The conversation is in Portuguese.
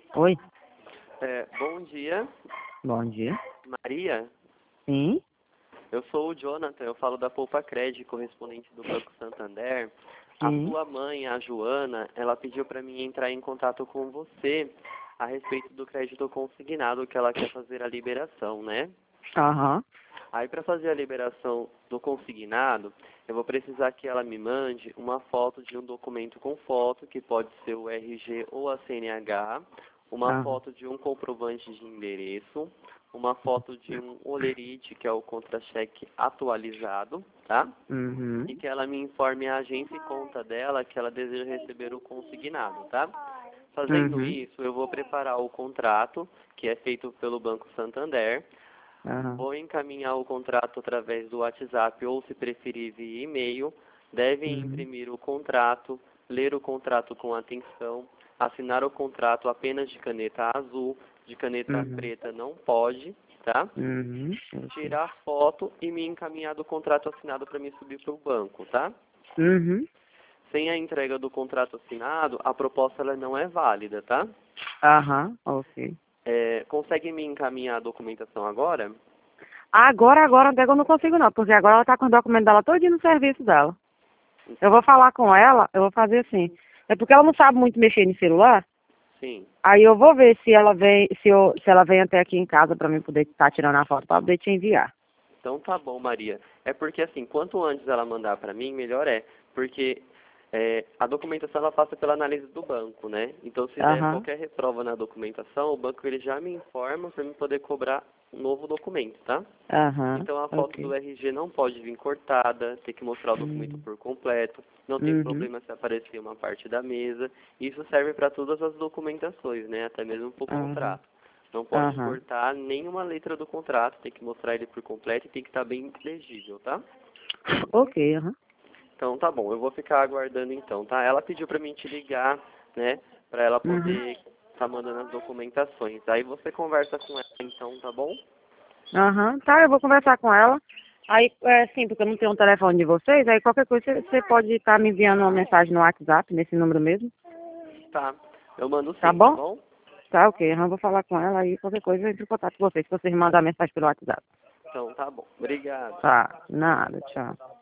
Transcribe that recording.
Oi, Bom dia, bom dia. Maria. Sim? Eu sou o Jonathan, eu falo da Poupa Cred, correspondente do Banco Santander. A Sim. sua mãe, a Joana, ela pediu para mim entrar em contato com você a respeito do crédito consignado que ela quer fazer a liberação, né? Aham. Aí, para fazer a liberação do consignado, eu vou precisar que ela me mande uma foto de um documento com foto, que pode ser o RG ou a CNH, uma Aham. foto de um comprovante de endereço, uma foto de um olerite, que é o contra-cheque atualizado, tá? Uhum. E que ela me informe a agência e conta dela que ela deseja receber o consignado, tá? Fazendo Uhum. isso, eu vou preparar o contrato, que é feito pelo Banco Santander. Aham. Vou encaminhar o contrato através do WhatsApp ou, se preferir, via e-mail. Devem Uhum. imprimir o contrato, ler o contrato com atenção, assinar o contrato apenas de caneta azul, de caneta Uhum. preta não pode, tá? Uhum. Ok. Tirar foto e me encaminhar do contrato assinado para me subir para o banco, tá? Uhum. Sem a entrega do contrato assinado, a proposta ela não é válida, tá? Aham. Ok. Consegue me encaminhar a documentação agora? Agora, até que eu não consigo não, porque agora ela tá com o documento dela todinho no serviço dela. Eu vou falar com ela, eu vou fazer assim. É porque ela não sabe muito mexer no celular, Sim. aí eu vou ver se ela vem, se ela vem até aqui em casa pra mim poder estar tirando a foto pra poder te enviar. Então tá bom, Maria. É porque assim, quanto antes ela mandar para mim, melhor é. Porque a documentação ela passa pela análise do banco, né? Então se der Aham. qualquer reprova na documentação, o banco ele já me informa para eu poder cobrar um novo documento, tá? Aham. Então a foto Ok. do RG não pode vir cortada, tem que mostrar o documento Uhum. por completo. Não tem Uhum. problema se aparecer uma parte da mesa. Isso serve para todas as documentações, né? Até mesmo para o Aham. contrato. Não pode Aham. cortar nenhuma letra do contrato, tem que mostrar ele por completo e tem que estar bem legível, tá? Ok, aham. Então tá bom, eu vou ficar aguardando então, tá? Ela pediu pra mim te ligar, né, pra ela Uhum. poder tá mandando as documentações. Aí você conversa com ela então, tá bom? Aham, tá, eu vou conversar com ela. Aí, sim, porque eu não tenho o telefone de vocês, aí qualquer coisa você pode estar me enviando uma mensagem no WhatsApp, nesse número mesmo, Tá. Eu mando tá sim, tá bom? bom? Tá, ok, eu vou falar com ela aí, qualquer coisa eu entro em contato com vocês, se vocês mandarem mensagem pelo WhatsApp. Então tá bom. Obrigado. Tá, nada, tchau.